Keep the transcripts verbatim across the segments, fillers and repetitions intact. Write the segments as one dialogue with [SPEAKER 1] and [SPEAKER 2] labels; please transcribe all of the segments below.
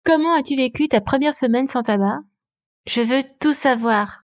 [SPEAKER 1] Comment as-tu vécu ta première semaine sans tabac? Je veux tout savoir.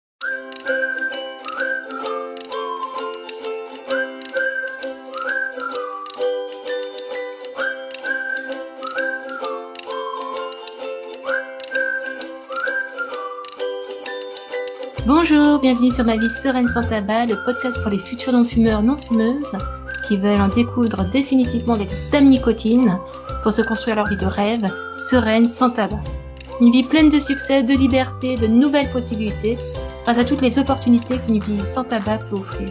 [SPEAKER 1] Bonjour, bienvenue sur Ma vie sereine sans tabac, le podcast pour les futurs non-fumeurs, non-fumeuses qui veulent en découdre définitivement avec dame nicotine pour se construire leur vie de rêve, sereine, sans tabac. Une vie pleine de succès, de liberté, de nouvelles possibilités, grâce à toutes les opportunités qu'une vie sans tabac peut offrir.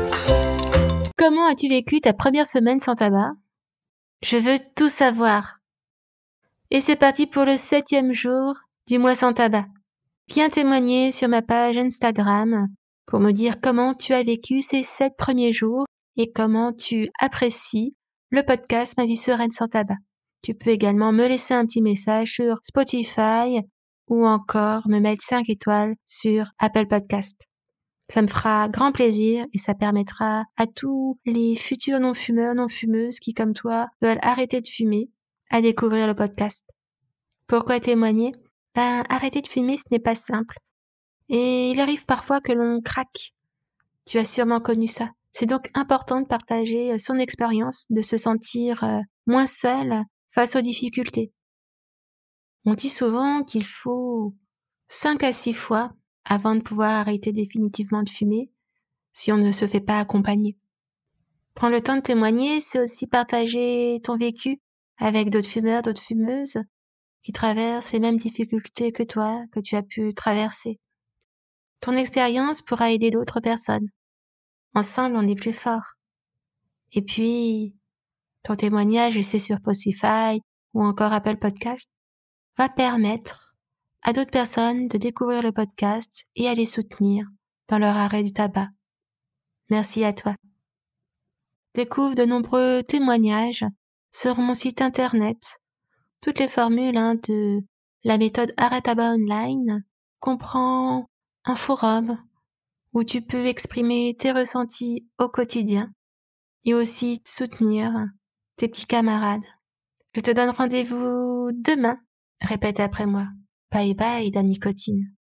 [SPEAKER 1] Comment as-tu vécu ta première semaine sans tabac? Je veux tout savoir. Et c'est parti pour le septième jour du mois sans tabac. Viens témoigner sur ma page Instagram pour me dire comment tu as vécu ces sept premiers jours et comment tu apprécies le podcast Ma vie sereine sans tabac. Tu peux également me laisser un petit message sur Spotify ou encore me mettre cinq étoiles sur Apple Podcast. Ça me fera grand plaisir et ça permettra à tous les futurs non-fumeurs, non-fumeuses qui, comme toi, veulent arrêter de fumer, à découvrir le podcast. Pourquoi témoigner? Ben, arrêter de fumer, ce n'est pas simple. Et il arrive parfois que l'on craque. Tu as sûrement connu ça. C'est donc important de partager son expérience, de se sentir moins seul face aux difficultés. On dit souvent qu'il faut cinq à six fois avant de pouvoir arrêter définitivement de fumer si on ne se fait pas accompagner. Prends le temps de témoigner, c'est aussi partager ton vécu avec d'autres fumeurs, d'autres fumeuses qui traversent les mêmes difficultés que toi, que tu as pu traverser. Ton expérience pourra aider d'autres personnes. Ensemble, on est plus fort. Et puis, ton témoignage, et c'est sur Spotify ou encore Apple Podcast, va permettre à d'autres personnes de découvrir le podcast et à les soutenir dans leur arrêt du tabac. Merci à toi. Découvre de nombreux témoignages sur mon site internet. Toutes les formules hein, de la méthode Arrêt Tabac Online comprend un forum où tu peux exprimer tes ressentis au quotidien et aussi soutenir tes petits camarades. Je te donne rendez-vous demain. Répète après moi. Bye bye, dame nicotine.